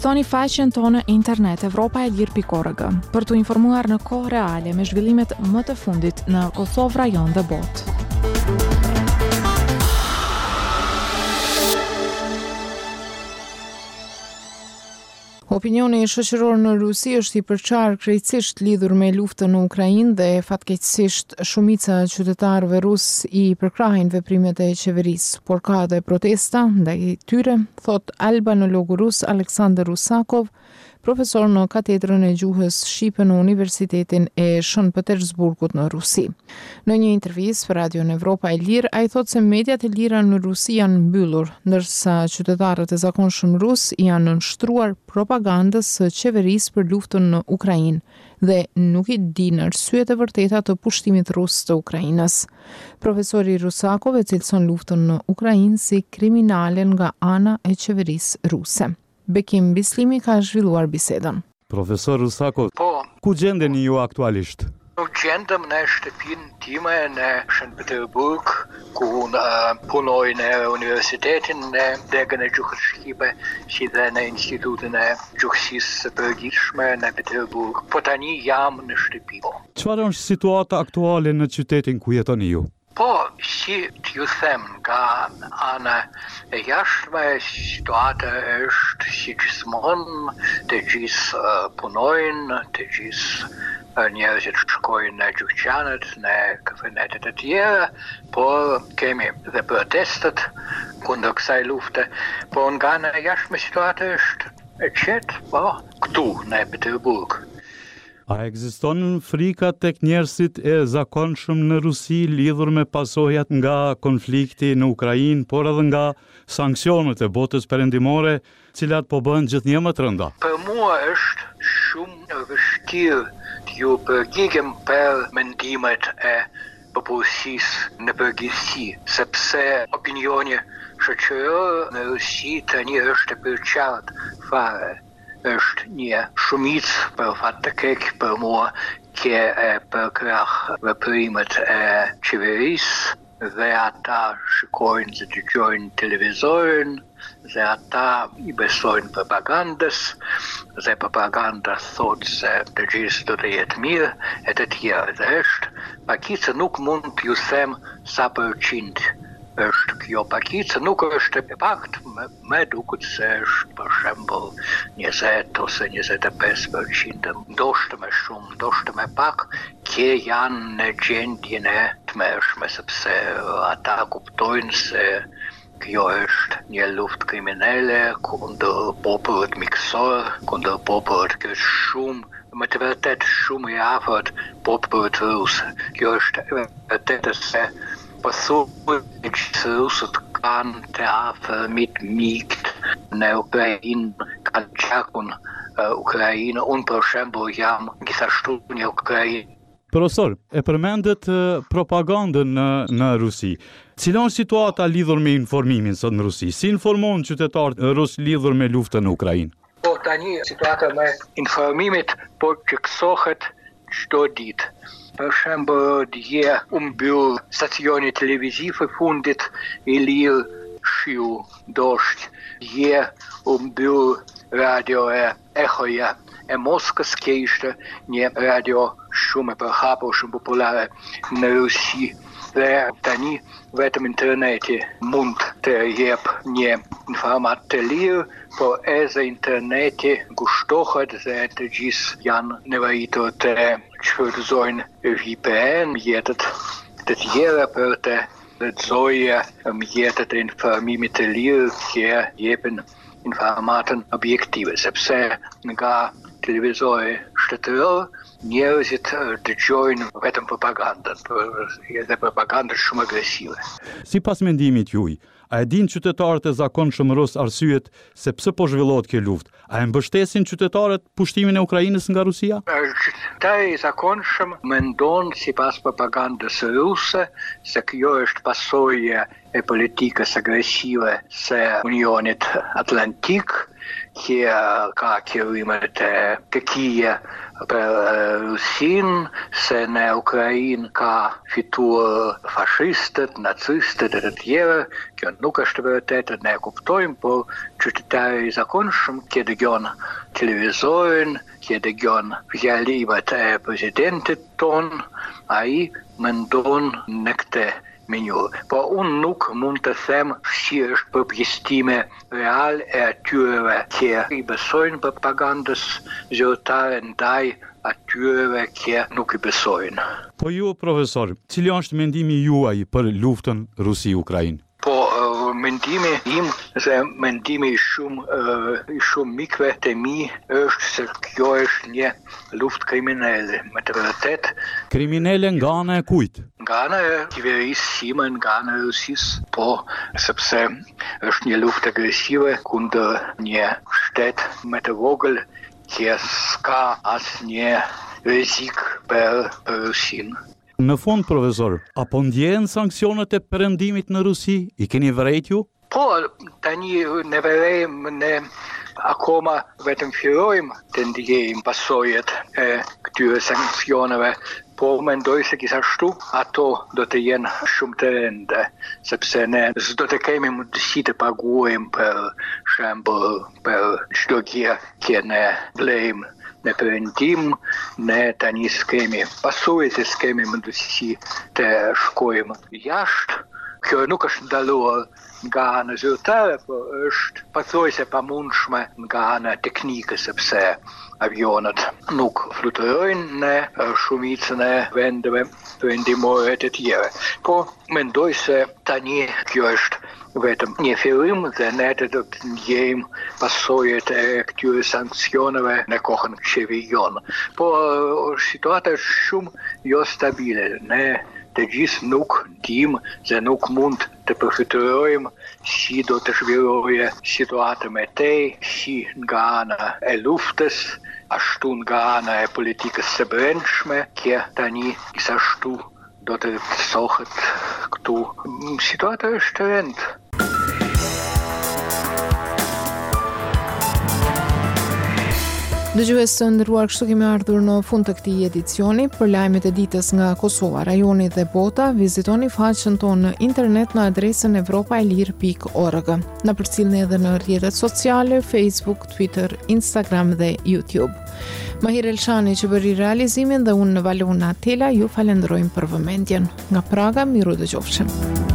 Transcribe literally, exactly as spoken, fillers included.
Thoni faqen tonë internet Evropa e Lirë pikë org për të informuar në kohë reale me zhvillimet më të fundit në Kosovë, rajon dhe botë. Opinioni shoqëror në Rusi është i përqarë krejtësisht lidhur me luftën në Ukrainë dhe fatkeqësisht shumica e qytetarëve rus i përkrahin veprimet e qeverisë, por ka edhe protesta ndaj tyre, thot albanologu rus Aleksandar Rusakov, profesor në katedrën e gjuhës shqipe në Universitetin e Shën Petersburgut në Rusi. Në një intervistë për Radion Evropa e Lirë, ai thot se mediat e lira në Rusi janë mbyllur, ndërsa qytetarët e zakonshëm rus janë nënshtruar propagandës së qeverisë për luftën në Ukrainë dhe nuk i din arsyet e vërteta të pushtimit rus të Ukrainës. Profesori Rusakov e cilëson luftën në Ukrainë si kriminale nga ana e qeverisë ruse. Bekim Bislimi ka zhvilluar bisedën. Profesor Rusakov, po, ku gjendeni ju aktualisht? Nuk gjendëm në shtëpinë time në Shën Petersburg, ku në punoj në Universitetin në degën e gjuhës shqipe, si dhe në Institutin e gjuhësisë së përgjithshme në Petersburg. Po tani jam në shtëpi. Çfarë është situata aktuale në qytetin ku jetoni ju? Po, si t'ju them, nga ana e jashtme, situata është si gjithmonë, të gjithë uh, punojnë, të gjithë uh, njerëzit shkojnë në gjyqanet, në kafenetet e tjera, por kemi dhe protestet kundër kësaj lufte, por nga ana e jashtme situata është e qetë, po, këtu në Petersburg. A ekziston frika tek njerëzit e zakonshëm në Rusi lidhur me pasojat nga konflikti në Ukrainë, por edhe nga sanksionet e botës perëndimore, cilat po bëhen gjithnjë më të rënda? Për mua është shumë vështirë t'ju përgjigjem për mendimet e popullsisë në përgjithësi, sepse opinioni shoqëror në Rusi tani është e përqartë fare. Është një shumicë për fat të keq për mua që e përkrah veprimet e qeverisë dhe ata shikojnë dhe dëgjojnë televizorin dhe ata i besojnë propagandës dhe propaganda thotë se të gjithë do të jetë mirë e të tjerë dhe është pakicë nuk mund t'ju them sa përqind është kjo pakicë, nuk është e pakt, me, me duket se është për shembull njëzet ose njëzet e pesë përqind, ndoshta më shumë, ndoshta më pak, që janë në gjendjen e tmerrshme, sepse ata kuptojnë se kjo është një luftë kriminale kundër popullit miksor, kundër popullit që është shumë, me të vërtet shumë i afërt popullit rus. Kjo është e vërtetë se pëthuaj që rusët kanë të afërmit mikt në Ukrainë, kanë gjakun uh, Ukrainë, unë për shembull jam gjithashtu një Ukrainë. Profesor, e përmendet uh, propagandën në, në Rusi. Cila është situata lidhur me informimin sot në Rusi? Si informon qytetarët rus lidhur me luftën në Ukrainë? Po tani situata me informimit po qëksohet çdo ditë. Për shembull, dje u mbyll stacioni televiziv i fundit i lirë shiu dosht. Dje u mbyll radio e Echoja e Moskës, që ishte një radio shumë e përhapur, shumë populare në Rusi. Dhe tani vetëm interneti mund të jep një informat të lirë, por edhe interneti ngushtohet dhe të gjithë janë nevojitur të shfrytëzojnë V P N, mjetet të tjera për të lexojë mjetet e informimit të lirë që jepin informatën objektive, sepse nga televizori shtetëror njerëzit dëgjojnë vetëm propagandën, edhe propagandën shumë agresive. Sipas mendimit juaj, a e din qytetarët e zakonshëm rus arsyet se pse po zhvillohet kjo luftë? A e mbështesin qytetarët pushtimin e Ukrainës nga Rusia? Qytetari i zakonshëm mendon sipas propagandës ruse se kjo është pasojë e politikës agresive së Unionit Atlantik që ka qëllimet e të kia për Rusin, se në Ukrainë ka fituar fashistët, nacistët e të tjerë, kjo nuk është vërtet, ne e kuptojmë, por qytetari i zakonshëm që dëgjon televizorin, që dëgjon fjalimet e presidentit ton, ai mendon në këtë mënyrë. Po unë nuk mund të them si është përpjestime real e atyre që i besojnë propagandës zyrtare ndaj atyre që nuk i besojnë. Po ju, profesor, cili është mendimi juaj për luftën Rusi-Ukrainë? Po uh, mendimi im, se mendimi i shumë uh, i shumë mikve të mi është se kjo është një luftë kriminale. Me të vërtet, kriminale nga ana e kujt? Nga ana e qeverisë sime, nga ana e Rusisë, po sepse është një luftë agresive kundër një shtet më të vogël që s'ka asnjë rrezik për, për Rusinë. Në fund, profesor, apo ndjehen sanksionet e perëndimit në Rusi? I keni vërejt ju? Po, tani ne vërejmë, ne akoma vetëm fillojmë të ndjejmë pasojat e këtyre sanksioneve, po mendoj se gjithashtu ato do të jenë shumë të rënda, sepse ne s'do të kemi mundësi të paguajmë për shembull për çdo gjë që ne blejmë në perëndim, ne tani s'kemi pasojat e s'kemi mundësi të shkojmë jashtë. Kjo nuk është ndaluar nga ana zyrtare, por është pothuajse e pamundshme nga ana teknike, sepse avionët nuk fluturojnë në shumicën e vendeve perëndimore të tjera. Po mendoj se tani kjo është vetëm një fillim dhe ne të do të ndjejmë pasojat e këtyre sanksioneve në kohën që vijon. Po situata është shumë jo stabile. Ne të gjithë nuk dim se nuk mund të përfitojmë si do të zhvilloje situata me tej, si nga ana e luftës, ashtu nga ana e politikës së brendshme, që tani gjithashtu do të sohet këtu. Situata është e rëndë. Dëgjues të nderuar, kështu kemi ardhur në fund të këtij edicioni. Për lajmet e ditës nga Kosova, rajoni dhe bota, vizitoni faqen tonë në internet në adresën evropaelir pikë org. Na përcjellni edhe në rrjetet sociale, Facebook, Twitter, Instagram dhe YouTube. Mahir Elshani që bëri realizimin dhe unë në Valona Tela ju falenderojmë për vëmendjen. Nga Praga, miru dëgjofshim.